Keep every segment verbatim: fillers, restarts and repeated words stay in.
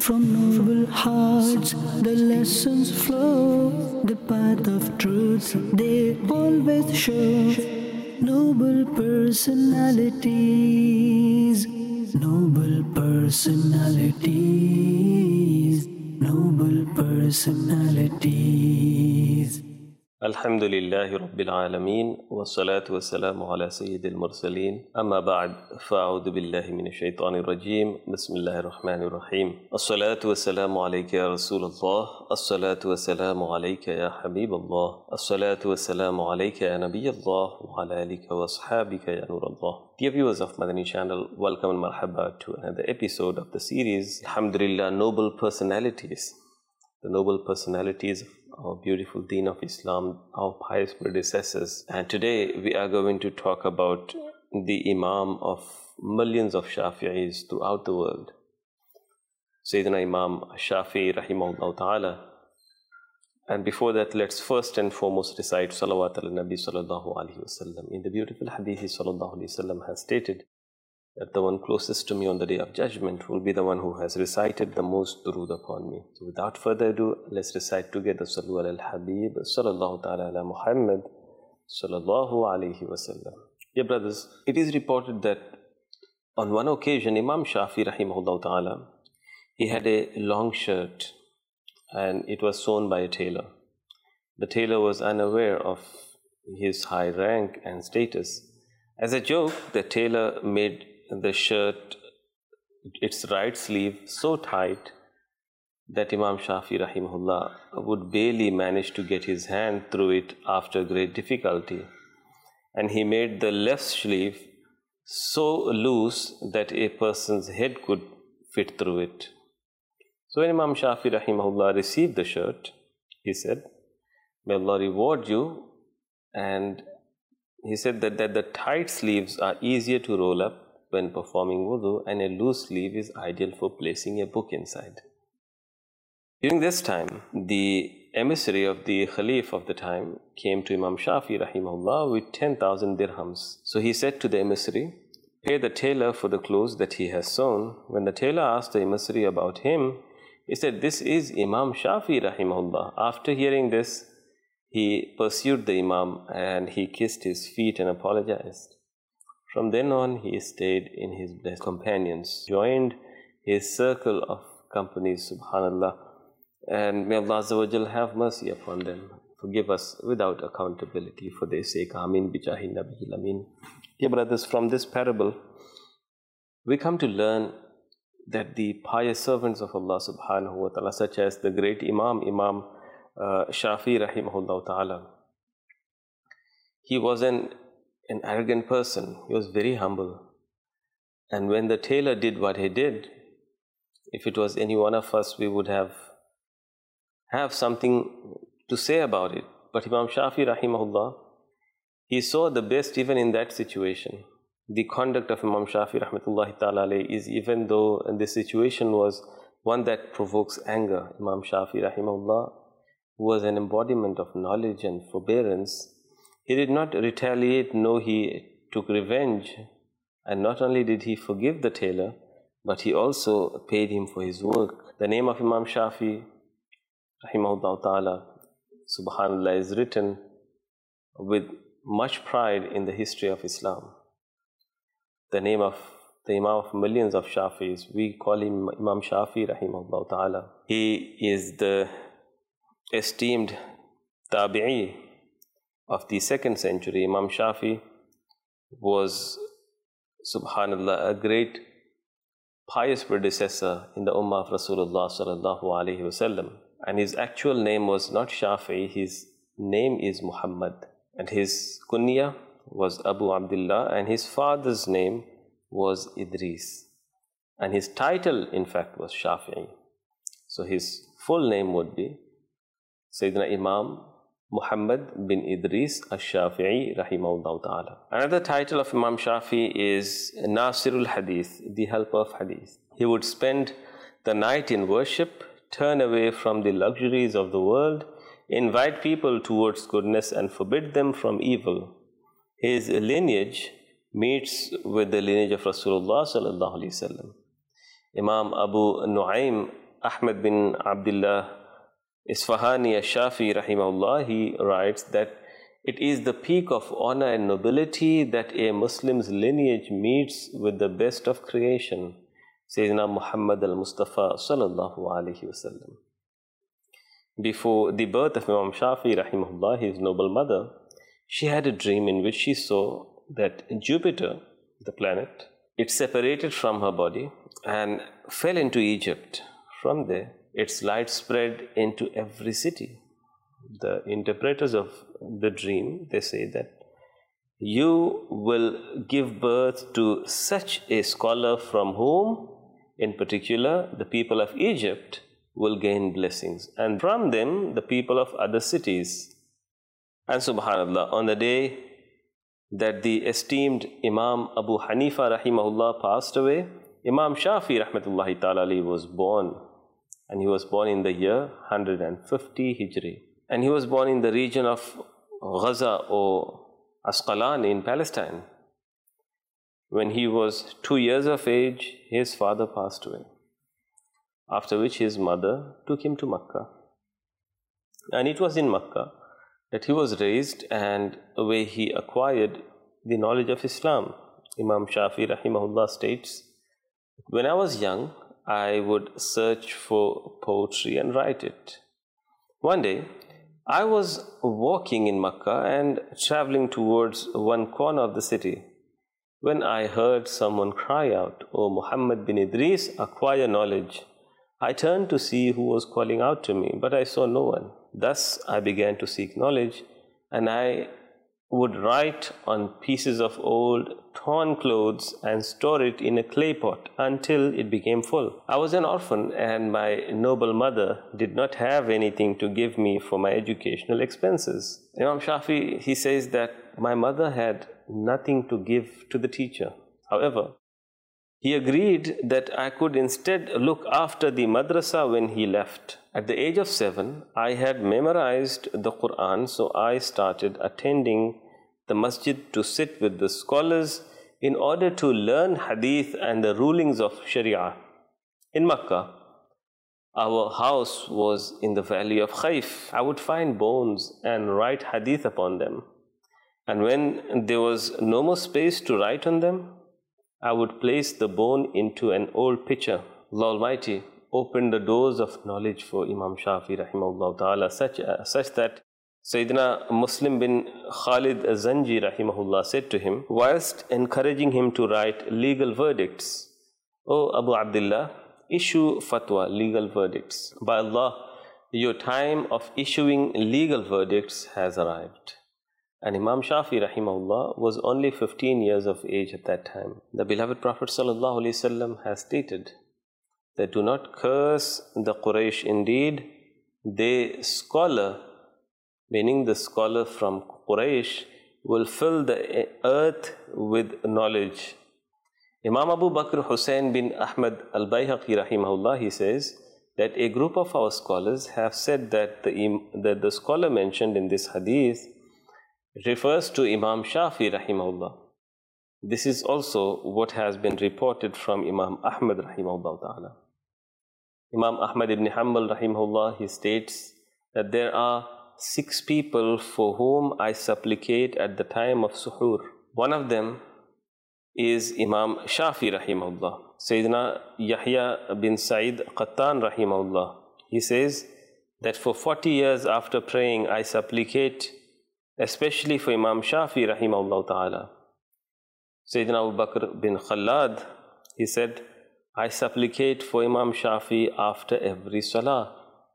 From noble hearts the lessons flow, the path of truth they always show. Noble personalities, noble personalities, noble personalities. الحمد لله رب العالمين والصلاة والسلام على سيد المرسلين أما بعد فأعوذ بالله من الشيطان الرجيم بسم الله الرحمن الرحيم الصلاة والسلام عليك يا رسول الله الصلاة والسلام عليك يا حبيب الله الصلاة والسلام عليك يا نبي الله وعلى آلك وأصحابك يا نور الله. Dear viewers of Madani channel, welcome and marhaba to another episode of the series Alhamdulillah, Noble Personalities. The noble personalities of our beautiful deen of Islam, our pious predecessors. And today we are going to talk about the Imam of millions of Shafi'is throughout the world, Sayyidina Imam Shafi'i rahimahullah ta'ala. And before that, let's first and foremost recite Salawat al-Nabi sallallahu alayhi wa sallam. In the beautiful hadith, sallallahu alayhi wa sallam has stated that the one closest to me on the Day of Judgment will be the one who has recited the most durood upon me. So without further ado, let's recite together Sallu ala al-Habib sallallahu ta'ala ala Muhammad sallallahu alayhi wa sallam. Dear brothers, it is reported that on one occasion, Imam Shafi rahimahullah ta'ala, he had a long shirt and it was sewn by a tailor. The tailor was unaware of his high rank and status. As a joke, the tailor made the shirt, its right sleeve, so tight that Imam Shafi rahimahullah would barely manage to get his hand through it after great difficulty. And he made the left sleeve so loose that a person's head could fit through it. So when Imam Shafi rahimahullah received the shirt, he said, "May Allah reward you." And he said that, that the tight sleeves are easier to roll up when performing wudu, and a loose sleeve is ideal for placing a book inside. During this time, the emissary of the Khalif of the time came to Imam Shafi rahimahullah with ten thousand dirhams. So he said to the emissary, "Pay the tailor for the clothes that he has sewn." When the tailor asked the emissary about him, he said, "This is Imam Shafi rahimahullah." After hearing this, he pursued the Imam and he kissed his feet and apologized. From then on, he stayed in his blessed companions, joined his circle of companies, subhanallah, and may Allah Azza wa Jal have mercy upon them. Forgive us without accountability for their sake. Ameen bijahi nabiyil ameen. Dear brothers, from this parable, we come to learn that the pious servants of Allah subhanahu wa ta'ala, such as the great Imam, Imam uh, Shafi rahimahullah ta'ala, he was an an arrogant person. He was very humble. And when the tailor did what he did, if it was any one of us, we would have have something to say about it. But Imam Shafi rahimahullah, he saw the best even in that situation. The conduct of Imam Shafi rahmatullahi ta'ala alayhi is, even though this situation was one that provokes anger, Imam Shafi rahimahullah was an embodiment of knowledge and forbearance. He did not retaliate, no, he took revenge. And not only did he forgive the tailor, but he also paid him for his work. The name of Imam Shafi, rahimahullah ta'ala, subhanallah, is written with much pride in the history of Islam. The name of the Imam of millions of Shafis, we call him Imam Shafi, rahimahullah ta'ala. He is the esteemed tabi'i of the second century. Imam Shafi was, subhanallah, a great pious predecessor in the ummah of Rasulullah sallallahu alayhi wa sallam. And his actual name was not Shafi, his name is Muhammad. And his kunya was Abu Abdullah, and his father's name was Idris. And his title, in fact, was Shafi'i. So his full name would be Sayyidina Imam Muhammad bin Idris al-Shafi'i rahimahullah ta'ala. Another title of Imam Shafi is Nasirul Hadith, the helper of Hadith. He would spend the night in worship, turn away from the luxuries of the world, invite people towards goodness and forbid them from evil. His lineage meets with the lineage of Rasulullah sallallahu alaihi wasallam. Imam Abu Nu'aym Ahmad bin Abdullah Isfahani al-Shafi rahimahullah, he writes that it is the peak of honor and nobility that a Muslim's lineage meets with the best of creation, Sayyidina Muhammad al-Mustafa sallallahu alayhi wasallam. Before the birth of Imam Shafi rahimahullah, his noble mother, she had a dream in which she saw that Jupiter, the planet, it separated from her body and fell into Egypt. From there, its light spread into every city. The interpreters of the dream, they say that you will give birth to such a scholar from whom, in particular, the people of Egypt will gain blessings, and from them, the people of other cities. And subhanallah, on the day that the esteemed Imam Abu Hanifa rahimahullah passed away, Imam Shafi rahmatullahi ta'ala alayhi was born. And he was born in the year one hundred fifty Hijri. And he was born in the region of Gaza or Asqalan in Palestine. When he was two years of age, his father passed away, after which his mother took him to Makkah. And it was in Makkah that he was raised and where he acquired the knowledge of Islam. Imam Shafi rahimahullah states, when I was young, I would search for poetry and write it. One day, I was walking in Makkah and traveling towards one corner of the city when I heard someone cry out, "O Muhammad bin Idris, acquire knowledge." I turned to see who was calling out to me, but I saw no one. Thus, I began to seek knowledge, and I would write on pieces of old torn clothes and store it in a clay pot until it became full. I was an orphan, and my noble mother did not have anything to give me for my educational expenses. Imam Shafi, he says that my mother had nothing to give to the teacher. However, he agreed that I could instead look after the madrasa when he left. At the age of seven, I had memorized the Quran, so I started attending the masjid to sit with the scholars in order to learn hadith and the rulings of Sharia. In Makkah, our house was in the valley of Khayf. I would find bones and write hadith upon them. And when there was no more space to write on them, I would place the bone into an old pitcher. Allah Almighty opened the doors of knowledge for Imam Shafi rahimahullah ta'ala, such, uh, such that Sayyidina Muslim bin Khalid Zanji rahimahullah said to him, whilst encouraging him to write legal verdicts, "O Abu Abdullah, issue fatwa, legal verdicts. By Allah, your time of issuing legal verdicts has arrived." And Imam Shafi rahimahullah was only fifteen years of age at that time. The beloved Prophet sallallahu alaihi wasallam has stated that do not curse the Quraysh. Indeed, they scholar, meaning the scholar from Quraysh, will fill the earth with knowledge. Imam Abu Bakr Hussain bin Ahmad al-Bayhaqi rahimahullah, he says that a group of our scholars have said that the, that the scholar mentioned in this hadith refers to Imam Shafi rahimahullah. This is also what has been reported from Imam Ahmad rahimahullah ta'ala. Imam Ahmad ibn Hanbal rahimahullah, he states that there are six people for whom I supplicate at the time of suhoor. One of them is Imam Shafi rahimahullah. Sayyidina Yahya bin Sa'id Qattan rahimahullah, he says that for forty years after praying I supplicate especially for Imam Shafi rahimahullah ta'ala. Sayyidina Abu Bakr bin Khalad, he said, I supplicate for Imam Shafi after every salah.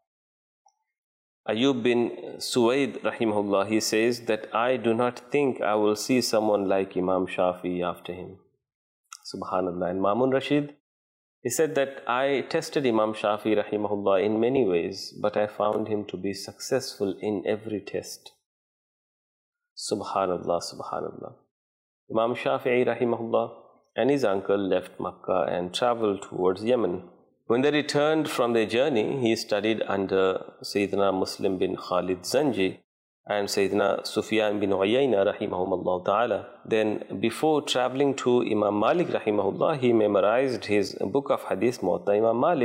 Ayub bin Suwaid rahimahullah, he says that I do not think I will see someone like Imam Shafi after him. Subhanallah. And Mamun Rashid, he said that I tested Imam Shafi rahimahullah in many ways, but I found him to be successful in every test. Subhanallah, Subhanallah. Imam Shafi'i rahimahullah and his uncle left Makkah and traveled towards Yemen. When they returned from their journey, he studied under Sayyidina Muslim bin Khalid Zanji and Sayyidina Sufyan bin Uyayna rahimahumullah ta'ala. Then before traveling to Imam Malik rahimahullah, he memorized his book of Hadith Muwatta. Imam Malik,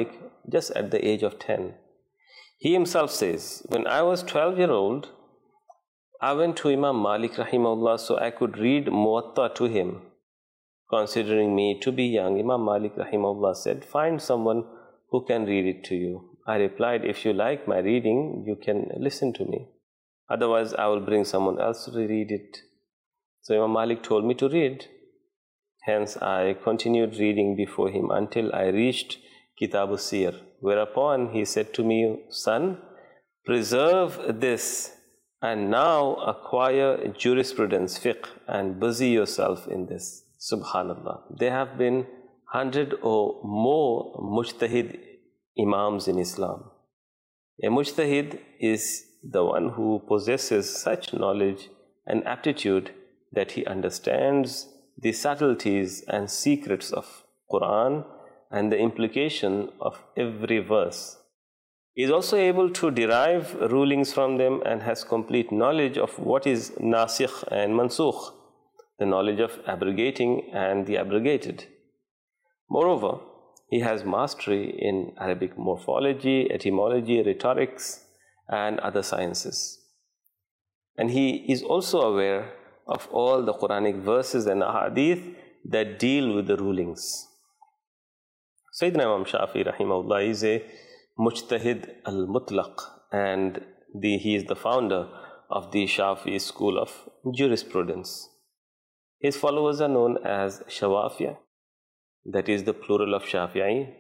just at the age of ten. He himself says, when I was twelve years old, I went to Imam Malik rahimahullah so I could read Muwatta to him. Considering me to be young, Imam Malik rahimahullah said, find someone who can read it to you. I replied, if you like my reading, you can listen to me. Otherwise, I will bring someone else to read it. So Imam Malik told me to read. Hence, I continued reading before him until I reached Kitab al-Siyar. Whereupon he said to me, son, preserve this and now acquire jurisprudence, fiqh, and busy yourself in this. Subhanallah. There have been hundred or more mujtahid imams in Islam. A mujtahid is the one who possesses such knowledge and aptitude that he understands the subtleties and secrets of Quran and the implication of every verse. He is also able to derive rulings from them and has complete knowledge of what is nasikh and mansukh, the knowledge of abrogating and the abrogated. Moreover, he has mastery in Arabic morphology, etymology, rhetorics, and other sciences. And he is also aware of all the Quranic verses and ahadith that deal with the rulings. Sayyidina Imam Shafi rahimahullah is a mujtahid al-mutlaq, and the, he is the founder of the Shafi school of jurisprudence. His followers are known as Shawafiyah, that is the plural of Shafi'i.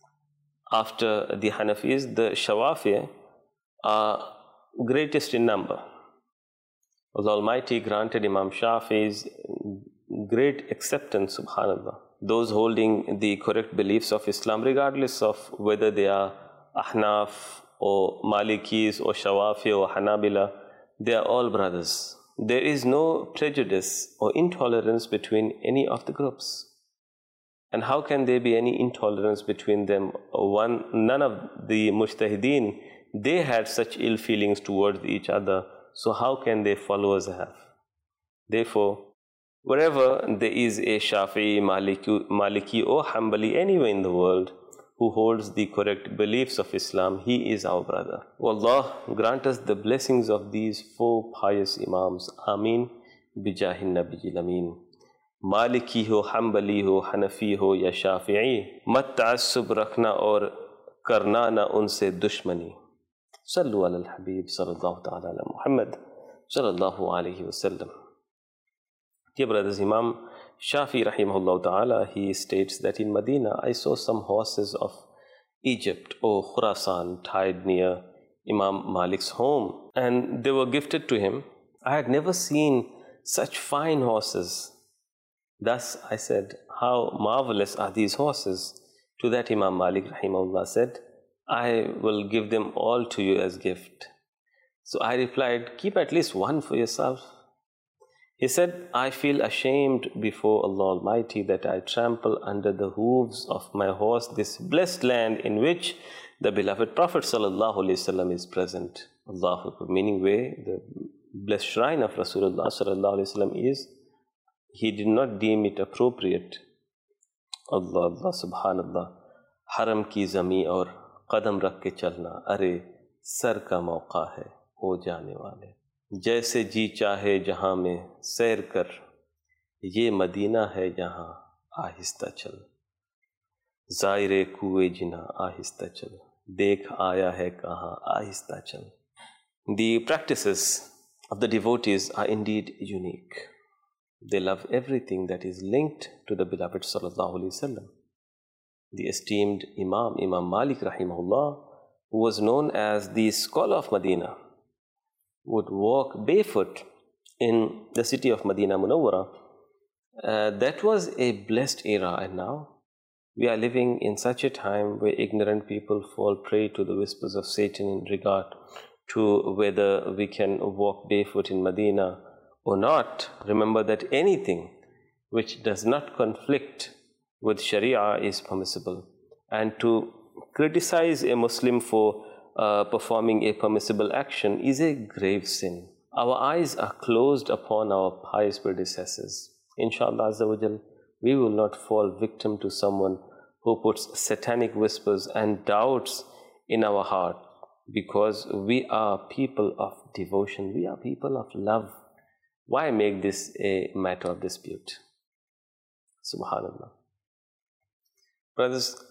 After the Hanafis, the Shawafiyah are greatest in number. Allah Almighty granted Imam Shafi's great acceptance, subhanallah. Those holding the correct beliefs of Islam, regardless of whether they are Ahnaf or Malikis or Shawafi or Hanabila, they are all brothers. There is no prejudice or intolerance between any of the groups. And how can there be any intolerance between them? One, none of the mujtahideen, they had such ill feelings towards each other. So how can their followers have? Therefore, wherever there is a Shafi'i, Maliki, Maliki or Hanbali anywhere in the world who holds the correct beliefs of Islam, he is our brother. Allah grant us the blessings of these four pious Imams. Ameen. Bijahin Nabiyil Ameen. Maliki ho, Hanbali ho, Hanafi ho ya Shafi'i, mat ta'assub rakhna aur karna na unse dushmani. Sallu ala al-Habib sallallahu ta'ala ala Muhammad sallallahu alayhi wa sallam. Dear brothers, Imam Shafi rahimahullah ta'ala, he states that in Medina I saw some horses of Egypt or Khurasan tied near Imam Malik's home, and they were gifted to him. I had never seen such fine horses. Thus I said, how marvelous are these horses? To that Imam Malik rahimahullah said, I will give them all to you as gift. So I replied, keep at least one for yourself. He said, I feel ashamed before Allah Almighty that I trample under the hooves of my horse this blessed land in which the beloved Prophet sallallahu alaihi wasallam is present. Allahu Akbar, meaning where the blessed shrine of Rasulullah sallallahu alaihi wasallam is, he did not deem it appropriate. Allah, Allah, subhanallah. Haram ki zami aur qadam rakh ke chalna, are sar ka mauqa hai, ho jaane wale. जैसे जी चाहे जहाँ में सैर कर, ये Medina है जहाँ आहिस्ता चल, ज़ायरे कुए जिना आहिस्ता चल, देख आया है कहाँ आहिस्ता चल. The practices of the devotees are indeed unique. They love everything that is linked to the beloved sallallahu alaihi wasallam. The esteemed Imam, Imam Malik rahimahullah, who was known as the scholar of Medina, would walk barefoot in the city of Medina Munawwara. Uh, that was a blessed era, and now we are living in such a time where ignorant people fall prey to the whispers of Satan in regard to whether we can walk barefoot in Medina or not. Remember that anything which does not conflict with Sharia is permissible, and to criticize a Muslim for Uh, performing a permissible action is a grave sin. Our eyes are closed upon our pious predecessors. Inshallah Azza wa Jal, we will not fall victim to someone who puts satanic whispers and doubts in our heart, because we are people of devotion, we are people of love. Why make this a matter of dispute? Subhanallah. Brothers,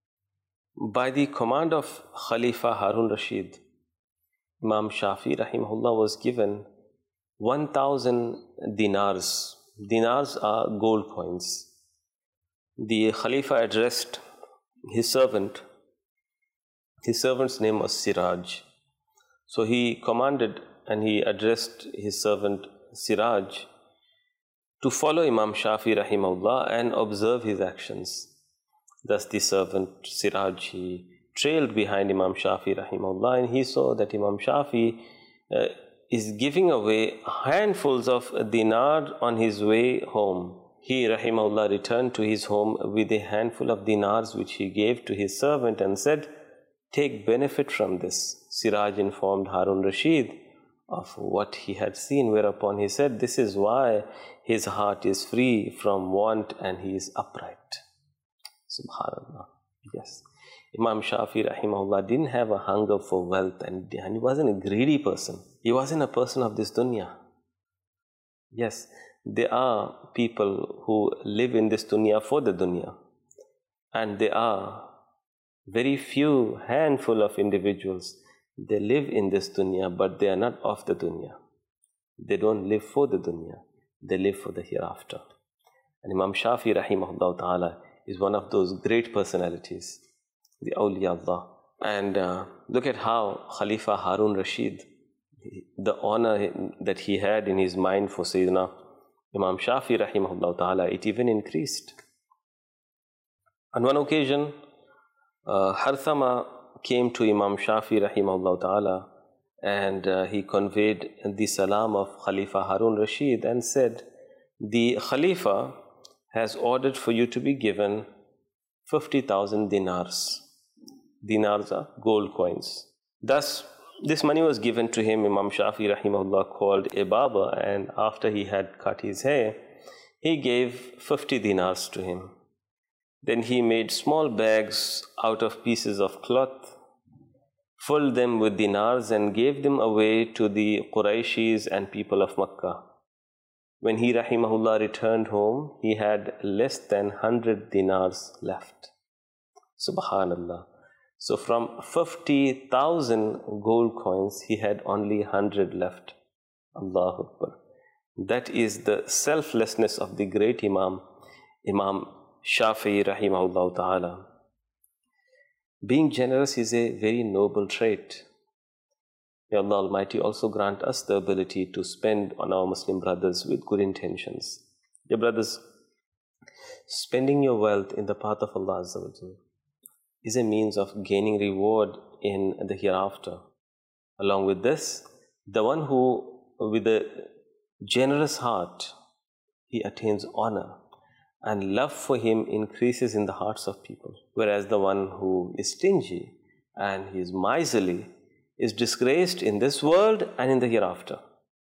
by the command of Khalifa Harun Rashid, Imam Shafi rahimahullah was given one thousand dinars. Dinars are gold coins. The Khalifa addressed his servant. His servant's name was Siraj. So he commanded and he addressed his servant Siraj to follow Imam Shafi rahimahullah and observe his actions. Thus the servant Siraj, he trailed behind Imam Shafi rahimahullah, and he saw that Imam Shafi uh, is giving away handfuls of dinar on his way home. He rahimahullah returned to his home with a handful of dinars which he gave to his servant and said, "Take benefit from this." Siraj informed Harun Rashid of what he had seen, whereupon he said, "This is why his heart is free from want and he is upright." Subhanallah. Yes. Imam Shafi rahimahullah didn't have a hunger for wealth, and, and he wasn't a greedy person. He wasn't a person of this dunya. Yes, there are people who live in this dunya for the dunya. And there are very few handful of individuals. They live in this dunya, but they are not of the dunya. They don't live for the dunya. They live for the hereafter. And Imam Shafi rahimahullah ta'ala is one of those great personalities, the awliya Allah. And uh, look at how Khalifa Harun Rashid, the honor that he had in his mind for Sayyidina Imam Shafi rahimahullah ta'ala, it even increased. On one occasion, uh, Harthama came to Imam Shafi rahimahullah ta'ala, and uh, he conveyed the salam of Khalifa Harun Rashid and said, "The Khalifa has ordered for you to be given fifty thousand dinars. Dinars are gold coins." Thus, this money was given to him. Imam Shafi rahimahullah called a barber, and after he had cut his hair, he gave fifty dinars to him. Then he made small bags out of pieces of cloth, filled them with dinars, and gave them away to the Qurayshis and people of Makkah. When he rahimahullah returned home, he had less than one hundred dinars left. Subhanallah. So from fifty thousand gold coins, he had only one hundred left. Allahu Akbar. That is the selflessness of the great Imam, Imam Shafi'i rahimahullah ta'ala. Being generous is a very noble trait. May Allah Almighty also grant us the ability to spend on our Muslim brothers with good intentions. Dear brothers, spending your wealth in the path of Allah Azza wa Jalla is a means of gaining reward in the hereafter. Along with this, the one who, with a generous heart, he attains honor, and love for him increases in the hearts of people. Whereas the one who is stingy and he is miserly is disgraced in this world and in the hereafter.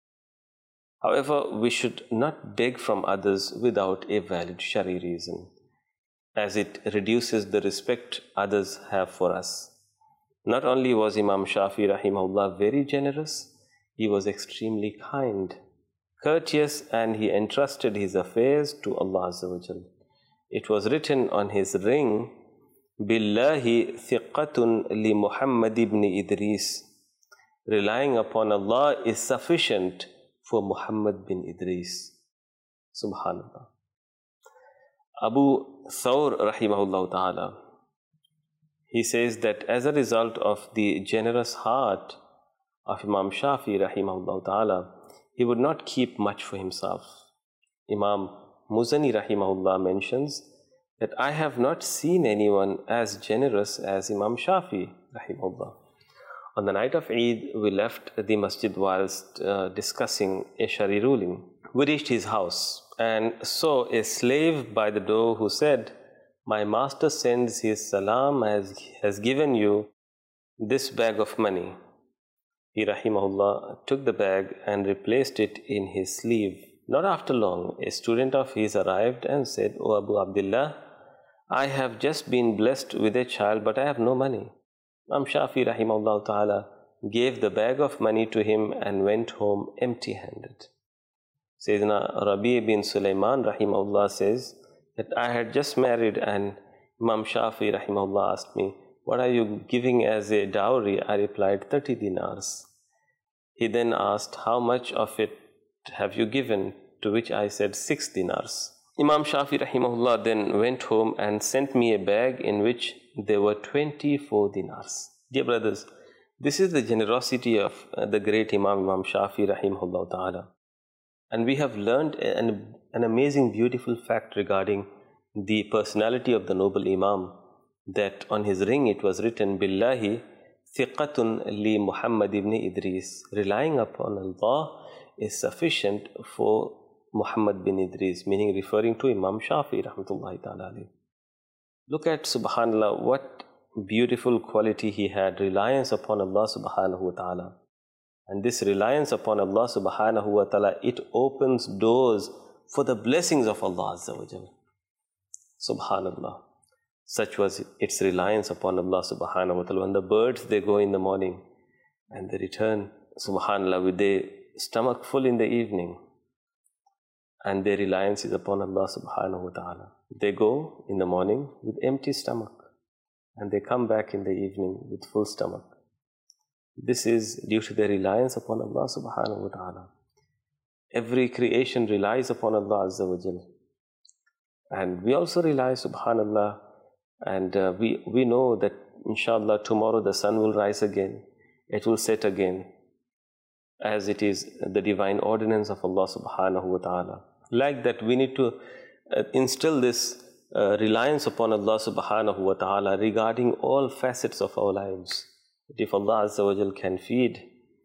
However, we should not beg from others without a valid Shari reason, as it reduces the respect others have for us. Not only was Imam Shafi rahimahullah very generous, he was extremely kind, courteous, and he entrusted his affairs to Allah Azza wa Jal. It was written on his ring, "Billahi thiqatun li Muhammad ibn Idris." Relying upon Allah is sufficient for Muhammad bin Idris. Subhanallah. Abu Thawr rahimahullah ta'ala, he says that as a result of the generous heart of Imam Shafi rahimahullah ta'ala, he would not keep much for himself. Imam Muzani rahimahullah mentions that I have not seen anyone as generous as Imam Shafi rahimahullah. On the night of Eid, we left the masjid whilst uh, discussing a Shari ruling. We reached his house and saw a slave by the door who said, "My master sends his salam as has given you this bag of money." He rahimahullah took the bag and replaced it in his sleeve. Not after long, a student of his arrived and said, "O Abu Abdullah, I have just been blessed with a child, but I have no money. Imam Shafi rahimahullah ta'ala gave the bag of money to him and went home empty-handed. Sayyidina Rabi' bin Sulaiman rahimahullah says that I had just married and Imam Shafi rahimahullah asked me, what are you giving as a dowry? I replied, thirty dinars. He then asked, how much of it have you given? To which I said, six dinars. Imam Shafi rahimahullah then went home and sent me a bag in which there were twenty-four dinars. Dear brothers, this is the generosity of the great Imam Imam Shafi rahimahullah ta'ala. And we have learned an, an amazing, beautiful fact regarding the personality of the noble Imam, that on his ring it was written, Billahi thiqatun li Muhammad ibn Idris. Relying upon Allah is sufficient for Muhammad bin Idris, meaning referring to Imam Shafi rahmatullahi ta'ala. Look at, subhanallah, what beautiful quality he had, reliance upon Allah subhanahu wa ta'ala. And this reliance upon Allah subhanahu wa ta'ala, it opens doors for the blessings of Allah azza wa jal. Subhanallah. Such was its reliance upon Allah subhanahu wa ta'ala. When the birds, they go in the morning and they return, subhanallah, with their stomach full in the evening. And their reliance is upon Allah subhanahu wa ta'ala. They go in the morning with empty stomach and they come back in the evening with full stomach. This is due to their reliance upon Allah subhanahu wa ta'ala. Every creation relies upon Allah azza wa jal. And we also rely, subhanallah, and uh, we, we know that inshallah tomorrow the sun will rise again, it will set again, as it is the divine ordinance of Allah subhanahu wa ta'ala. Like that, we need to uh, instill this uh, reliance upon Allah subhanahu wa ta'ala regarding all facets of our lives. If Allah azza wa jal can feed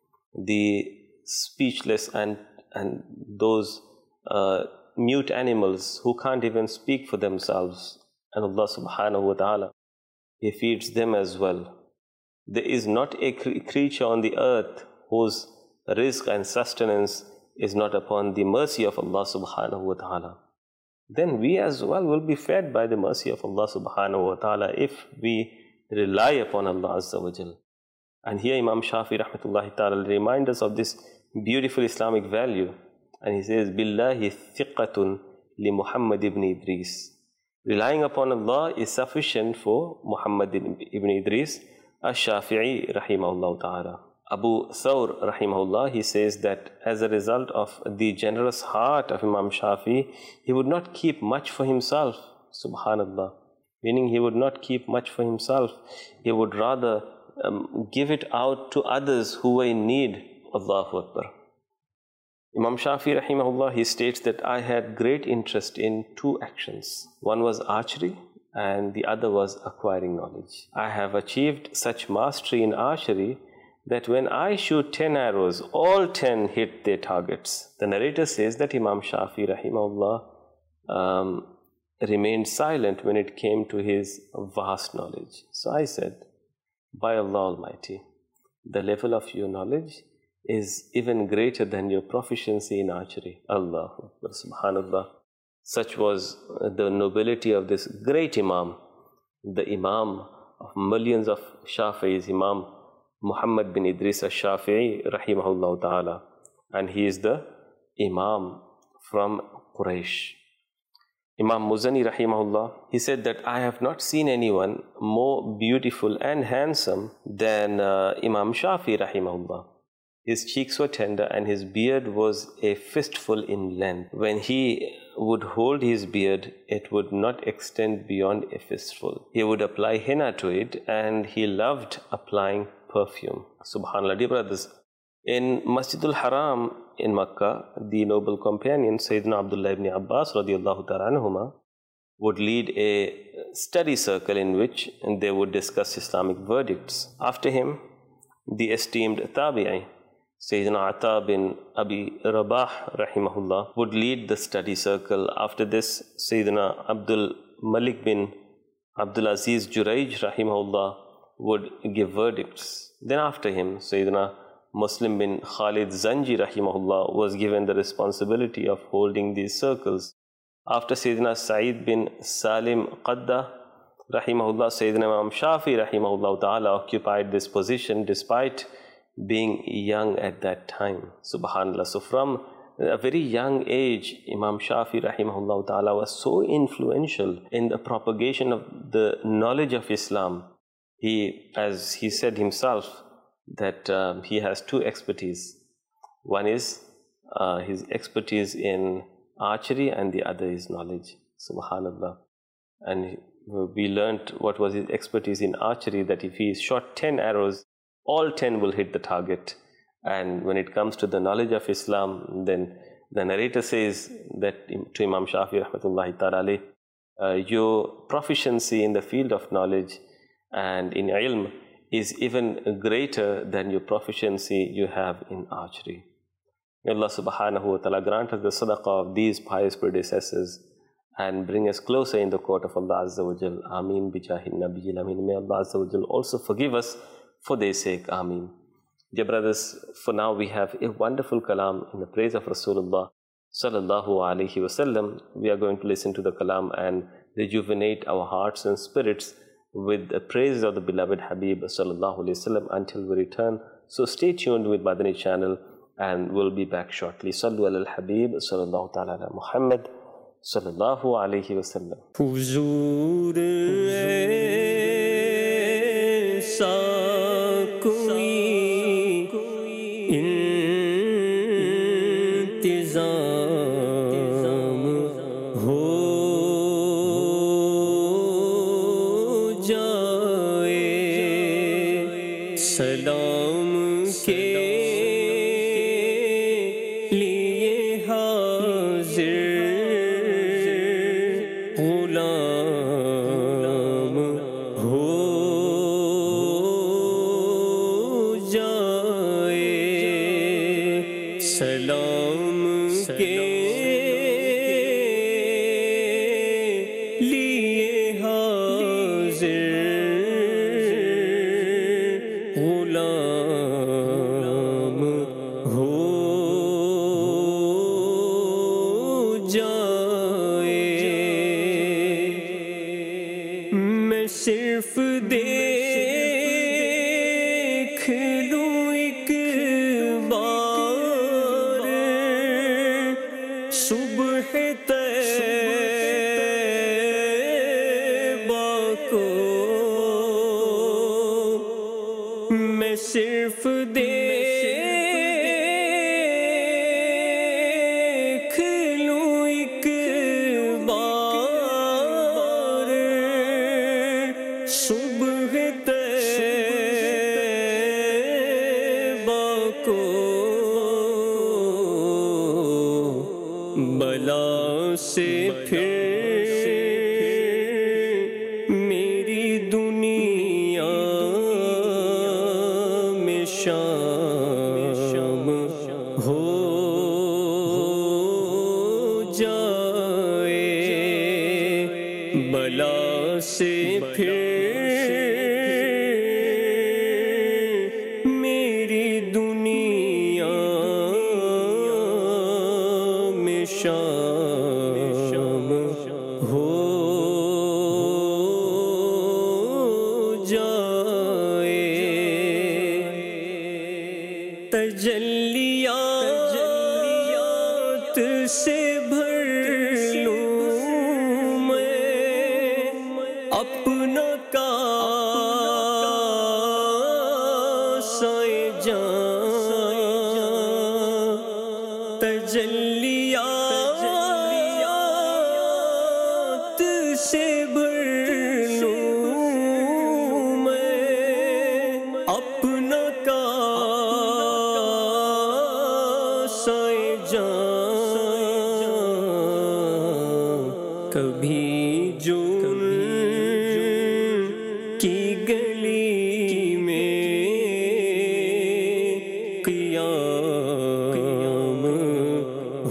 the speechless and, and those uh, mute animals who can't even speak for themselves, and Allah subhanahu wa ta'ala, He feeds them as well. There is not a cre creature on the earth whose rizq and sustenance is not upon the mercy of Allah subhanahu wa ta'ala. Then we as well will be fed by the mercy of Allah subhanahu wa ta'ala if we rely upon Allah azza wa jal. And here Imam Shafi rahmatullahi ta'ala reminds us of this beautiful Islamic value. And he says, Billahi thiqatun li Muhammad ibn Idris. Relying upon Allah is sufficient for Muhammad ibn Idris, Ash-Shafi'i rahimahullah ta'ala. Abu Thawr rahimahullah, he says that as a result of the generous heart of Imam Shafi, he would not keep much for himself, subhanallah. Meaning he would not keep much for himself. He would rather um, give it out to others who were in need. Allahu Akbar. Imam Shafi rahimahullah, he states that I had great interest in two actions. One was archery and the other was acquiring knowledge. I have achieved such mastery in archery that when I shoot ten arrows, all ten hit their targets. The narrator says that Imam Shafi rahimahullah um, remained silent when it came to his vast knowledge. So I said, by Allah Almighty, the level of your knowledge is even greater than your proficiency in archery. Allahu Akbar, subhanallah. Such was the nobility of this great Imam, the Imam of millions of Shafi'is, Imam Muhammad bin Idris al-Shafi'i rahimahullah ta'ala. And he is the Imam from Quraysh. Imam Muzani rahimahullah, he said that I have not seen anyone more beautiful and handsome than uh, Imam Shafi rahimahullah. His cheeks were tender and his beard was a fistful in length. When he would hold his beard, it would not extend beyond a fistful. He would apply henna to it and he loved applying perfume. Subhanallah, dear brothers. In Masjidul Haram in Makkah, the noble companion Sayyidina Abdullah ibn Abbas radiallahu ta'ala anhuma would lead a study circle in which they would discuss Islamic verdicts. After him, the esteemed Tabi'i, Sayyidina Ata bin Abi Rabah rahimahullah, would lead the study circle. After this, Sayyidina Abdul Malik bin Abdul Aziz Jurayj rahimahullah would give verdicts. Then after him, Sayyidina Muslim bin Khalid Zanji rahimahullah was given the responsibility of holding these circles. After Sayyidina Sa'id bin Salim Qadda, rahimahullah, Sayyidina Imam Shafi, rahimahullah ta'ala, occupied this position despite being young at that time. Subhanallah. So from a very young age, Imam Shafi, rahimahullah ta'ala, was so influential in the propagation of the knowledge of Islam. He, as he said himself, that um, he has two expertise. One is uh, his expertise in archery, and the other is knowledge. Subhanallah. And we learnt what was his expertise in archery, that if he shot ten arrows, all ten will hit the target. And when it comes to the knowledge of Islam, then the narrator says that to Imam Shafi rahmatullahi ta'ala, uh, your proficiency in the field of knowledge and in ilm is even greater than your proficiency you have in archery. May Allah subhanahu wa ta'ala grant us the sadaqah of these pious predecessors and bring us closer in the court of Allah Azza wa Jal. Ameen bijahin nabiyil ameen. May Allah Azza wa Jal also forgive us for their sake. Ameen. Dear brothers, for now we have a wonderful kalam in the praise of Rasulullah sallallahu alaihi wasallam. We are going to listen to the kalam and rejuvenate our hearts and spirits with the praises of the beloved Habib sallallahu alaihi wasallam until we return. So stay tuned with Madani channel, and we'll be back shortly. Sallu ala al-Habib sallallahu ta'ala ala Muhammad sallallahu alayhi wa sallam. Huzur aisa koi intizam ho jaye, salam ke صرف دیکھ لوں ایک بار صبح طیبہ کو، میں صرف دیکھ لوں ایک بار صبح طیبہ کو، بلا سے پھر میری دنیا میں شام ہو جائے، بلا سے پھر میری دنیا میں شام ہو جائے، تجلیات سے بھر لوں میں اپنا کاسہ جان، تجلیات سے بھر لوں میں اپنا کاسہ جان، کبھی جو کی گلی میں قیام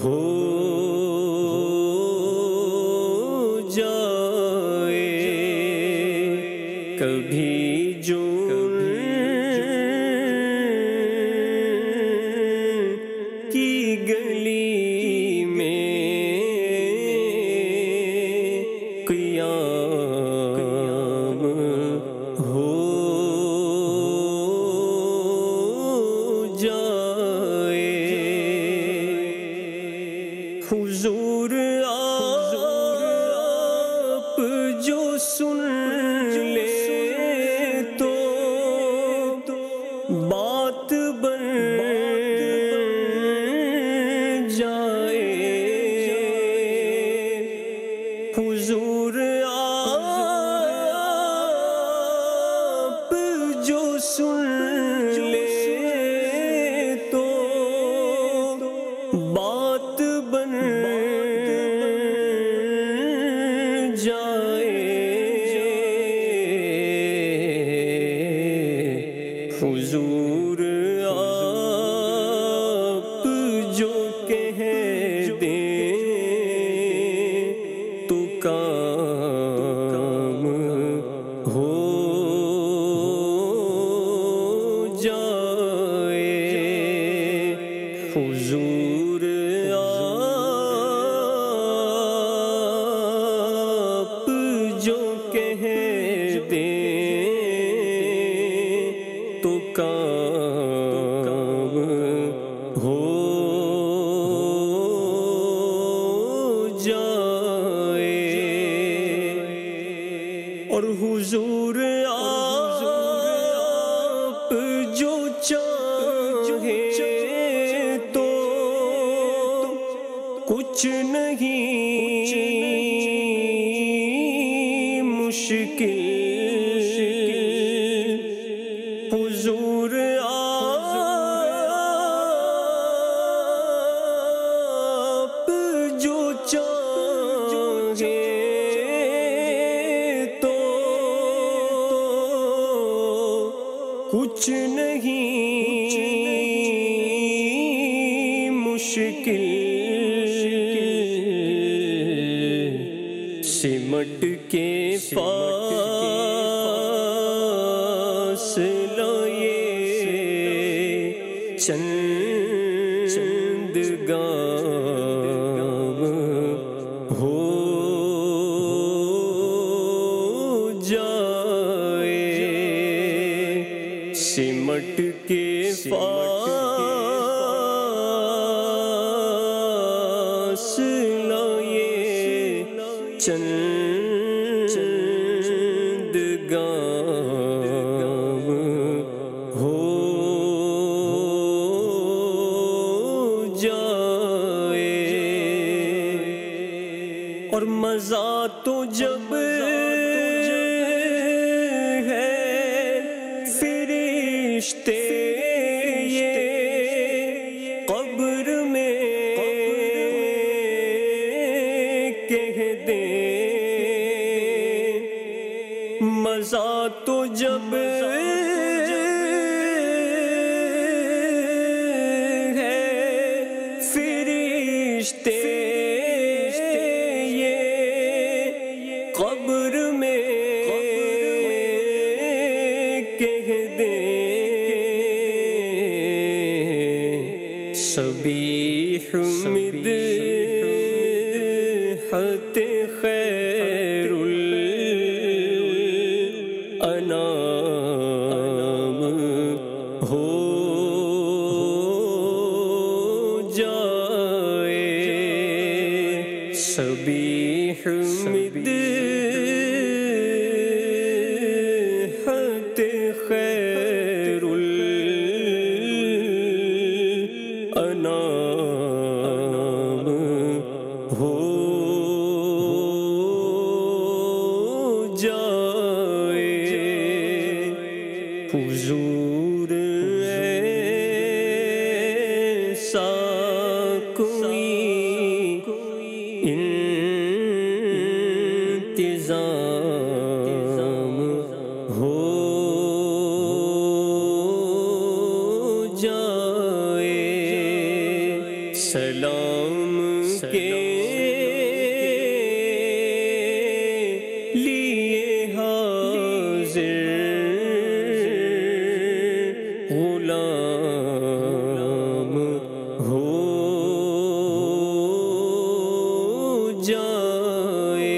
بات بن جائے حضور آپ جو سن لے تو بات بن جائے حضور آپ جو کہہ دیں تو کام ہو جائے حضور آپ جو کہہ دیں تو کام ہو جائے اور حضور آپ جو چاہیں تو کچھ نہیں مشکل حضور آپ جو چاہیں تو کچھ نہیں مشکل سمٹ کے فاصلہ یہ چند گام ہو جائے سمٹ کے فاصلہ یہ چند گام ہو جائے اور مزہ تو جب ہے فرشتے یہ قبر میں کہہ دیں مزہ تو جب ہے فرشتے یہ قبر میں کہہ دیں سبیح مدحت خیر الانام ہو جائے سبیح مدحت خیر الانام ہو جائے حضور ایسا کوئی انتظام ہو جائے سلام کے لیے حاضر غلام ہو جائے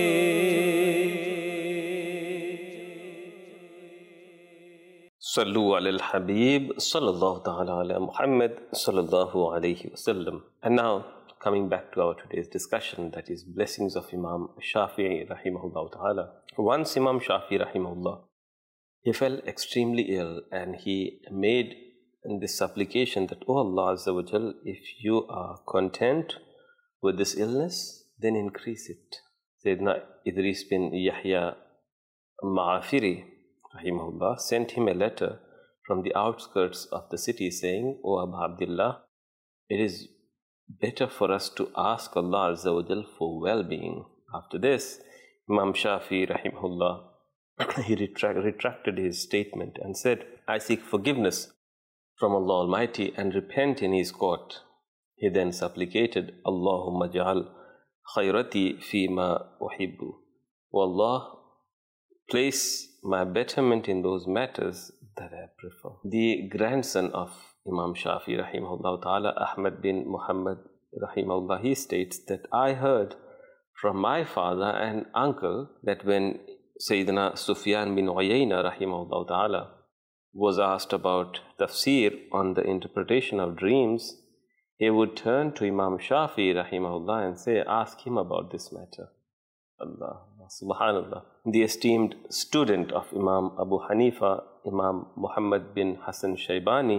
صلو علی الحبیب صلی اللہ تعالی علی محمد صلی اللہ علیہ وسلم. And now coming back to our today's discussion, that is blessings of Imam Shafi'i rahimahullah ta'ala. Once Imam Shafi'i rahimahullah, he fell extremely ill and he made this supplication that, "Oh Allah Azza wa Jal, if you are content with this illness, then increase it." Sayyidina Idris bin Yahya Ma'afiri, rahimahullah, sent him a letter from the outskirts of the city saying, "O Abu Abdullah, it is better for us to ask Allah Azza wa Jal for well-being." After this, Imam Shafi, rahimahullah, he retract, retracted his statement and said, "I seek forgiveness from Allah Almighty and repent in His court." He then supplicated, "Allahumma ja'al khayrati fima uhibbu." O Allah, place my betterment in those matters that I prefer. The grandson of Imam Shafi, rahimahullah ta'ala, Ahmad bin Muhammad, rahimahullah, he states that I heard from my father and uncle that when Sayyidina Sufyan bin Uyayna, rahimahullah ta'ala, was asked about tafsir on the interpretation of dreams, he would turn to Imam Shafi, rahimahullah, and say, "Ask him about this matter." Allah, subhanallah. The esteemed student of Imam Abu Hanifa, Imam Muhammad bin Hassan Shaybani,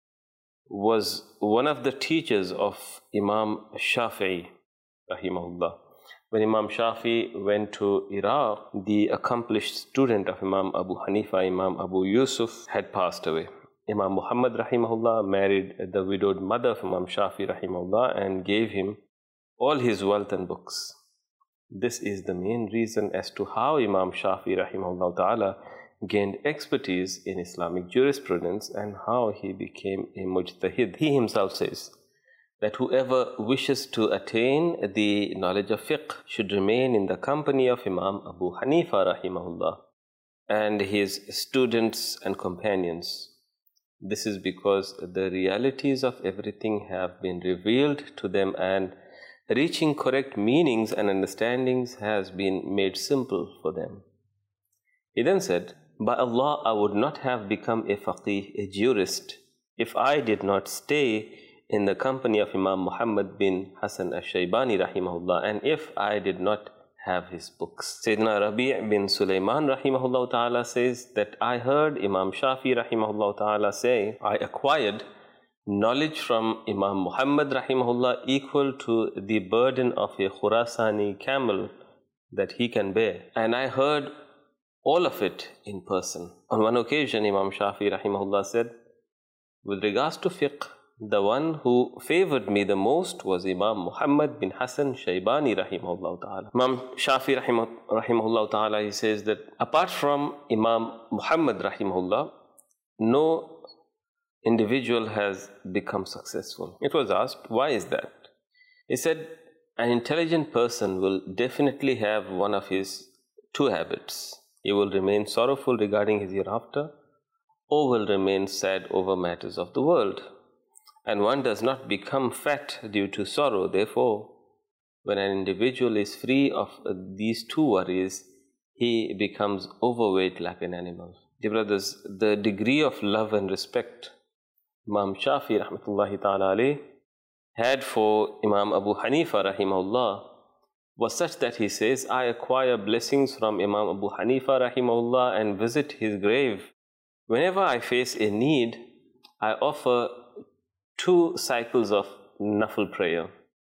was one of the teachers of Imam Shafi'i, rahimahullah. When Imam Shafi went to Iraq, the accomplished student of Imam Abu Hanifa, Imam Abu Yusuf, had passed away. Imam Muhammad, rahimahullah, married the widowed mother of Imam Shafi, rahimahullah, and gave him all his wealth and books. This is the main reason as to how Imam Shafi, rahimahullah ta'ala, gained expertise in Islamic jurisprudence and how he became a mujtahid. He himself says that whoever wishes to attain the knowledge of fiqh should remain in the company of Imam Abu Hanifa, rahimahullah, and his students and companions. This is because the realities of everything have been revealed to them, and reaching correct meanings and understandings has been made simple for them. He then said, "By Allah, I would not have become a faqih, a jurist, if I did not stay in the company of Imam Muhammad bin Hassan al-Shaybani, rahimahullah, and if I did not have his books." Sayyidina Rabi' bin Sulaiman, rahimahullah ta'ala, says that I heard Imam Shafi, rahimahullah ta'ala, say, "I acquired knowledge from Imam Muhammad, rahimahullah, equal to the burden of a Khurasani camel that he can bear. And I heard all of it in person." On one occasion, Imam Shafi, rahimahullah, said, "With regards to fiqh, the one who favored me the most was Imam Muhammad bin Hassan Shaybani, rahimahullah ta'ala." Imam Shafi, rahimahullah ta'ala, he says that apart from Imam Muhammad, rahimahullah, no individual has become successful. It was asked, why is that? He said, an intelligent person will definitely have one of his two habits. He will remain sorrowful regarding his hereafter, or will remain sad over matters of the world. And one does not become fat due to sorrow. Therefore, when an individual is free of these two worries, he becomes overweight like an animal. Dear brothers, the degree of love and respect Imam Shafi, rahmatullahi ta'ala alayh, had for Imam Abu Hanifa, rahimahullah, was such that he says, "I acquire blessings from Imam Abu Hanifa, rahimahullah, and visit his grave. Whenever I face a need, I offer two cycles of nafil prayer,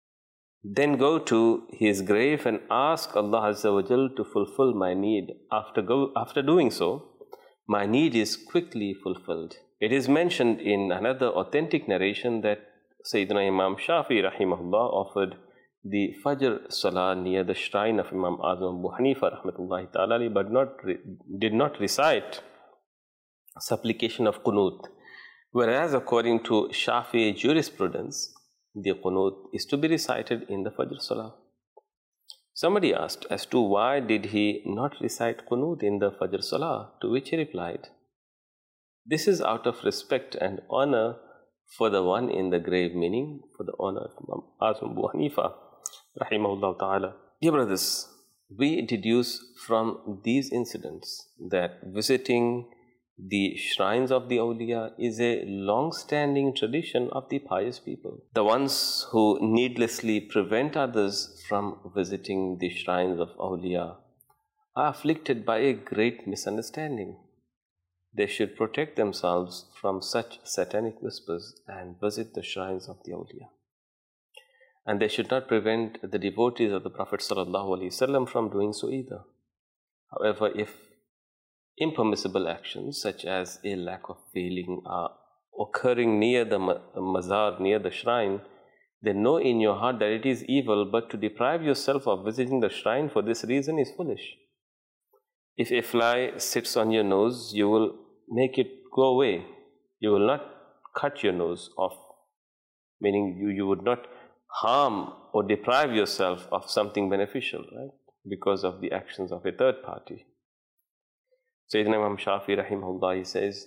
then go to his grave and ask Allah Azza wa Jal to fulfill my need. After, go, after doing so, my need is quickly fulfilled." It is mentioned in another authentic narration that Sayyidina Imam Shafi, rahimahullah, offered the Fajr Salah near the shrine of Imam Azam Abu Hanifa, rahmatullahi ta'ala, but not did not recite supplication of qunut. Whereas according to Shafi jurisprudence, the qunut is to be recited in the Fajr Salah. Somebody asked as to why did he not recite qunut in the Fajr Salah, to which he replied, "This is out of respect and honor for the one in the grave," meaning for the honor of Imam Azam Abu Hanifa, rahimahullah ta'ala. Dear brothers, we deduce from these incidents that visiting the shrines of the awliya is a long-standing tradition of the pious people. The ones who needlessly prevent others from visiting the shrines of awliya are afflicted by a great misunderstanding. they should protect themselves from such satanic whispers and visit the shrines of the awliya. And they should not prevent the devotees of the Prophet ﷺ from doing so either. However, if impermissible actions such as a lack of veiling are occurring near the mazar, near the shrine, then know in your heart that it is evil, but to deprive yourself of visiting the shrine for this reason is foolish. If a fly sits on your nose, you will make it go away. You will not cut your nose off, meaning you, you would not harm or deprive yourself of something beneficial, right? Because of the actions of a third party. Sayyidina Imam Shafi rahimahullah, he says,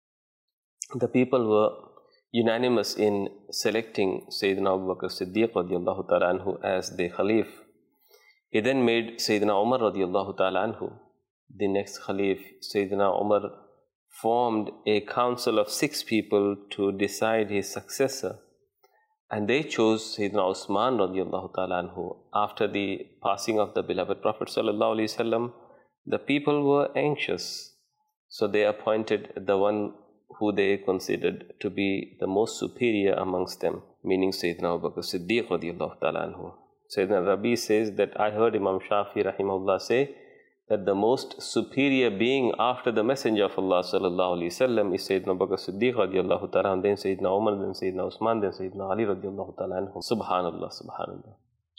the people were unanimous in selecting Sayyidina Abu Bakr Siddiq radiallahu ta'ala anhu as the Khalif. He then made Sayyidina Umar radiallahu ta'ala anhu the next Khalif. Sayyidina Umar formed a council of six people to decide his successor. And they chose Sayyidina Usman radiallahu ta'ala anhu. After the passing of the beloved Prophet sallallahu alaihi wasallam, the people were anxious. So they appointed the one who they considered to be the most superior amongst them, meaning Sayyidina Abu Bakr Siddiq radiallahu ta'ala anhu. Sayyidina Rabi says that I heard Imam Shafi rahimahullah say that the most superior being after the Messenger of Allah sallallahu alaihi wasallam is Sayyidina Abu Bakr Siddiq radiallahu ta'ala anhu, then Sayyidina Umar, then Sayyidina Usman, then Sayyidina Ali radiallahu ta'ala anhu. Subhanallah, subhanallah.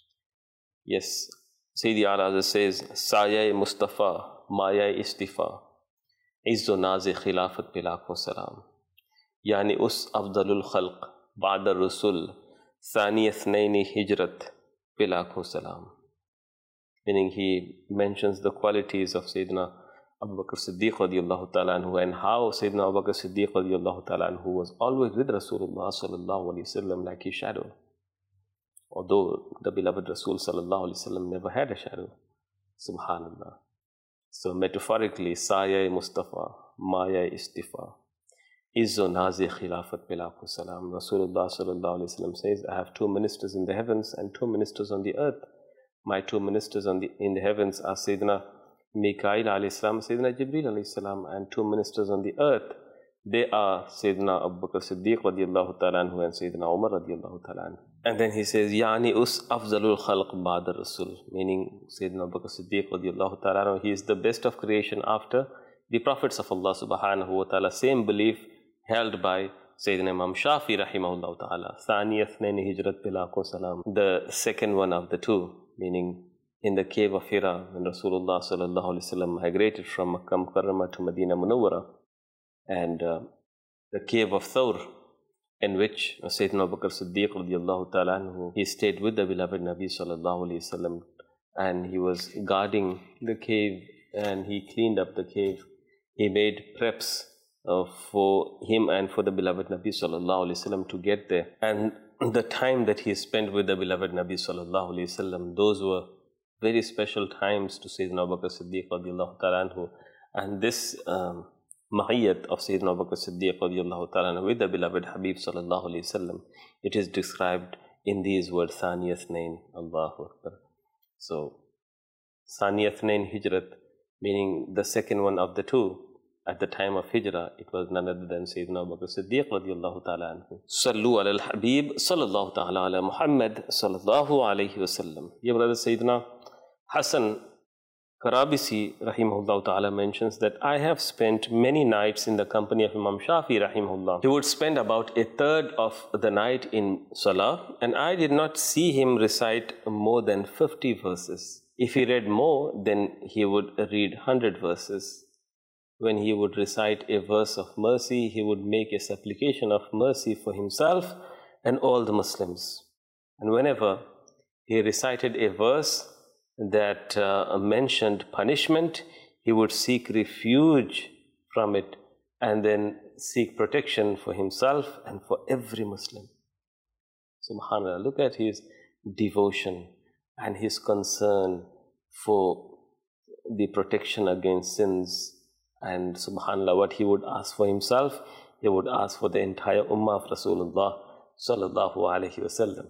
Yes, Sayyidi Al-Azhar says, Sayai Mustafa, Maya Istifa, Izzo Nazi Khilafat Bilakho Salam. Yani us Afdalul Khalq, Ba'da Rasul, Thani Ithnaini Hijrat Bilakho Salam. Meaning he mentions the qualities of Sayyidina Abu Bakr Siddiq radiallahu ta'ala anhu and how Sayyidina Abu Bakr Siddiq radiallahu ta'ala anhu was always with Rasulullah sallallahu alayhi wasallam like his shadow. Although the beloved Rasul sallallahu alayhi wasallam never had a shadow. Subhanallah. So metaphorically, Saya Mustafa, Maya Istifa, Izzo Nazi Khilafat Bilakhu Salam. Rasulullah sallallahu alayhi wasallam says, I have two ministers in the heavens and two ministers on the earth. My two ministers on the, in the heavens are Sayyidina Mikail alayhi salam, Sayyidina Jibreel alayhi salam, and two ministers on the earth. They are Sayyidina Abu Bakr Siddiq radiallahu ta'ala anhu and Sayyidina Umar radiallahu ta'ala anhu. And then he says, Yani us afzalul khalq ba'da rasul, meaning Sayyidina Abu Bakr Siddiq radiallahu ta'ala anhu, he is the best of creation after the prophets of Allah subhanahu wa ta'ala. Same belief held by Sayyidina Imam Shafi rahimahullah ta'ala. Thani Ithnaini Hijrat Bilakho Salam, the second one of the two, meaning in the cave of Hira when Rasulullah sallallahu alaihi wasallam migrated from Makkah Mukarramah to Medina Munawwara, and uh, the cave of Thawr, in which Sayyidina Abu Bakr Siddiq radiallahu ta'ala anhu, he stayed with the beloved Nabi sallallahu alaihi wasallam, and he was guarding the cave and he cleaned up the cave. He made preps uh, for him and for the beloved Nabi sallallahu alaihi wasallam to get there. And the time that he spent with the beloved Nabi sallallahu alaihi wasallam, those were very special times to Sayyidina Abu Bakr Siddiq radiallahu ta'ala anhu. And this um, mahiyyat of Sayyidina Abu Bakr Siddiq radiallahu ta'ala anhu with the beloved Habib sallallahu alaihi wasallam, it is described in these words, Thani Ithnain, Allahu Akbar. So, Thani Ithnain Hijrat, meaning the second one of the two. At the time of Hijrah, it was none other than Sayyidina Abu Bakr Siddiq radiallahu ta'ala anhu. Sallu ala al-Habib sallallahu ta'ala ala Muhammad sallallahu alayhi wa sallam. Your brother Sayyidina Hassan Karabisi rahimahullah ta'ala mentions that I have spent many nights in the company of Imam Shafi rahimahullah. He would spend about a third of the night in Salah, and I did not see him recite more than fifty verses. If he read more, then he would read one hundred verses. When he would recite a verse of mercy, he would make a supplication of mercy for himself and all the Muslims. And whenever he recited a verse that uh, mentioned punishment, he would seek refuge from it and then seek protection for himself and for every Muslim. SubhanAllah, look at his devotion and his concern for the protection against sins. And subhanAllah, what he would ask for himself, he would ask for the entire ummah of Rasulullah sallallahu alayhi wasallam.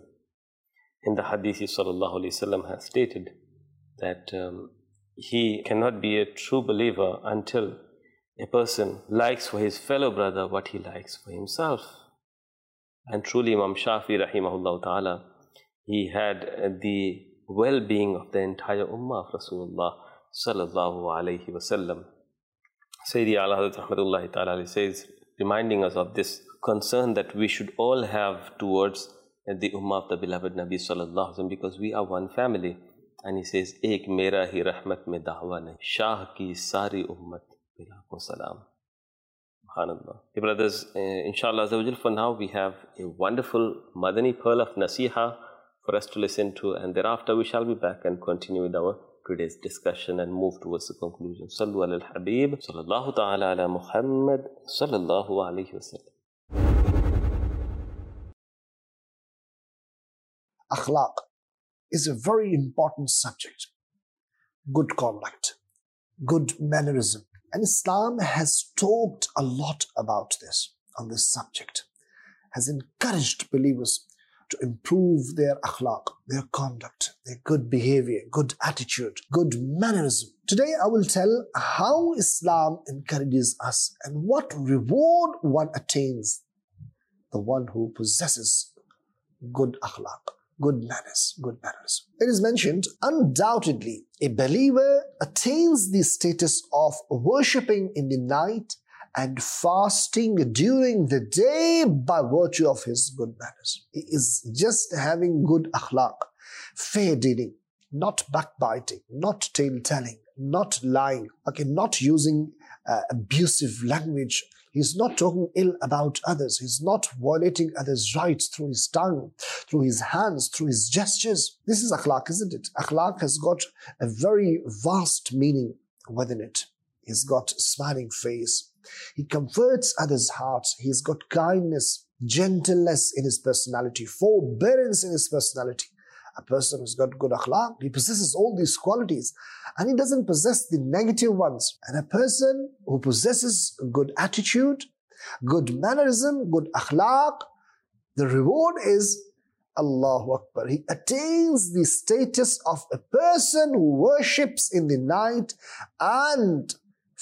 In the hadith, sallallahu alayhi wasallam has stated that um, he cannot be a true believer until a person likes for his fellow brother what he likes for himself. And truly Imam Shafi rahimahullah ta'ala, he had the well-being of the entire ummah of Rasulullah sallallahu alayhi wasallam. Sayyidi Ala Hazrat Rahmatullahi ta'ala says, reminding us of this concern that we should all have towards the ummah of the beloved Nabi sallallahu alayhi wa sallam, because we are one family. And he says, Ek mera hi rahmat mein da'wa nahi, Shah ki sari ummat bila ko salam. SubhanAllah. Hey brothers, uh, inshallah azawajal, for now we have a wonderful Madani pearl of Nasiha for us to listen to, and thereafter we shall be back and continue with our today's discussion and move towards the conclusion. Sallu ala al-Habib, sallallahu ta'ala ala Muhammad, sallallahu alayhi wa sallam. Akhlaq is a very important subject. Good conduct, good mannerism. And Islam has talked a lot about this, on this subject, has encouraged believers to improve their akhlaq, their conduct, their good behavior, good attitude, good mannerism. Today I will tell how Islam encourages us and what reward one attains, the one who possesses good akhlaq, good manners, good mannerism. It is mentioned, undoubtedly, a believer attains the status of worshipping in the night and fasting during the day by virtue of his good manners. He is just having good akhlaq, fair dealing, not backbiting, not tale-telling, not lying, okay, not using uh, abusive language. He's not talking ill about others. He's not violating others' rights through his tongue, through his hands, through his gestures. This is akhlaq, isn't it? Akhlaq has got a very vast meaning within it. He's got a smiling face. He comforts others' hearts. He's got kindness, gentleness in his personality, forbearance in his personality. A person who's got good akhlaq, he possesses all these qualities, and he doesn't possess the negative ones. And a person who possesses good attitude, good mannerism, good akhlaq, the reward is Allahu Akbar. He attains the status of a person who worships in the night and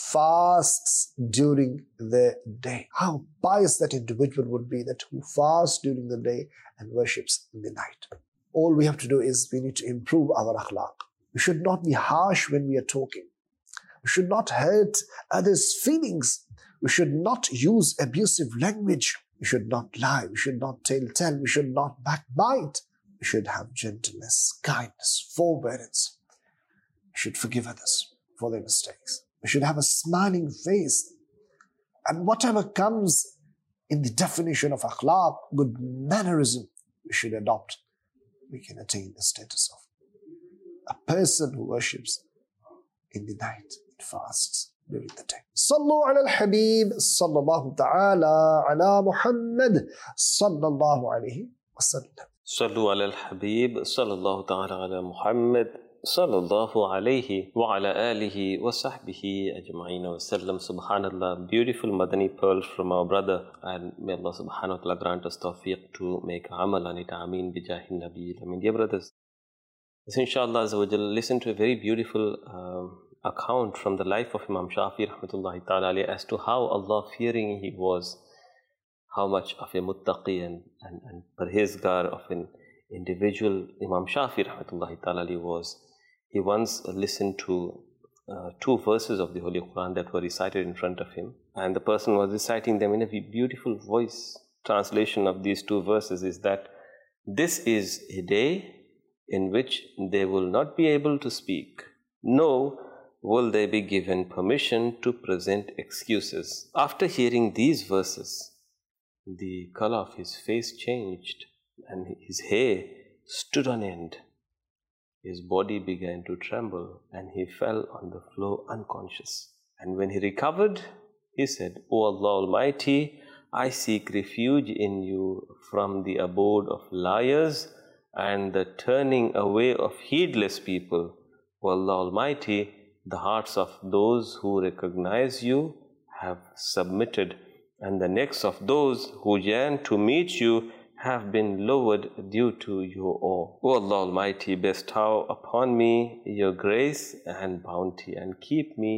fasts during the day. How pious that individual would be, that who fasts during the day and worships in the night. All we have to do is we need to improve our akhlaq. We should not be harsh when we are talking. We should not hurt others' feelings. We should not use abusive language. We should not lie. We should not tale-tell. We should not backbite. We should have gentleness, kindness, forbearance. We should forgive others for their mistakes. We should have a smiling face. And whatever comes in the definition of akhlaq, good mannerism, we should adopt. We can attain the status of a person who worships in the night and fasts during the day. Sallu ala al-Habib, sallallahu ta'ala ala Muhammad, sallallahu alayhi wa sallam. Sallu ala al-Habib, sallallahu ta'ala ala Muhammad, sallallahu alayhi wa ala alihi wa sahbihi ajma'in wa sallam. Subhanallah, beautiful Madani pearl from our brother, and may Allah subhanahu wa ta'ala grant us tawfiq to make amal on it. Ameen bijahin nabi. I mean, dear brothers, so inshallah azawajal, listen to a very beautiful um, account from the life of Imam Shafi rahmatullahi ta'ala alayhi as to how Allah fearing he was, how much of a muttaqi and, and, and parhezgar of an individual Imam Shafi rahmatullahi ta'ala alayhi was. He once listened to uh, two verses of the Holy Quran that were recited in front of him, and the person was reciting them in a beautiful voice. Translation of these two verses is that this is a day in which they will not be able to speak, nor will they be given permission to present excuses. After hearing these verses, the color of his face changed and his hair stood on end. His body began to tremble and he fell on the floor unconscious. And when he recovered, he said, O Allah Almighty, I seek refuge in you from the abode of liars and the turning away of heedless people. O Allah Almighty, the hearts of those who recognize you have submitted, and the necks of those who yearn to meet you have been lowered due to your awe. O Allah Almighty, bestow upon me your grace and bounty, and keep me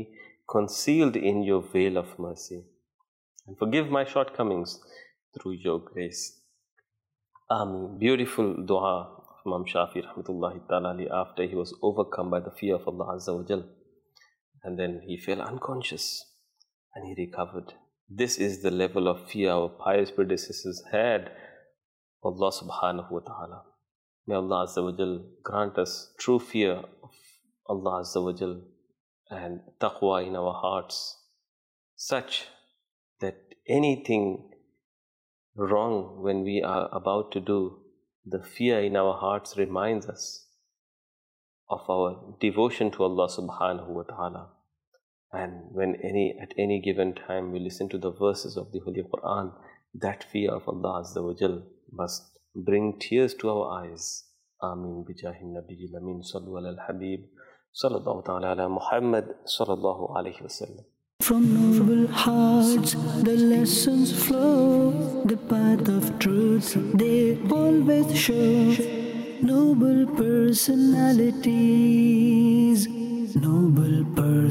concealed in your veil of mercy, and forgive my shortcomings through your grace. Ameen. Beautiful dua of Imam Shafi rahmatullahi ta'ala alayhi after he was overcome by the fear of Allah Azza wa Jal. And then he fell unconscious and he recovered. This is the level of fear our pious predecessors had of Allah subhanahu wa ta'ala. May Allah Azza wa Jal grant us true fear of Allah Azza wa Jal and taqwa in our hearts, such that anything wrong when we are about to do, the fear in our hearts reminds us of our devotion to Allah subhanahu wa ta'ala. And when any at any given time we listen to the verses of the Holy Quran, that fear of Allah Azza wa Jal must bring tears to our eyes. Ameen bijahin nabiyil amin sallu ala al-habib sallallahu ta'ala ala Muhammad sallallahu alayhi wa sallam. From noble hearts the lessons flow, the path of truth they always show. Noble personalities, noble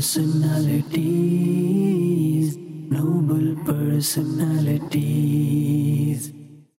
personalities, noble personalities.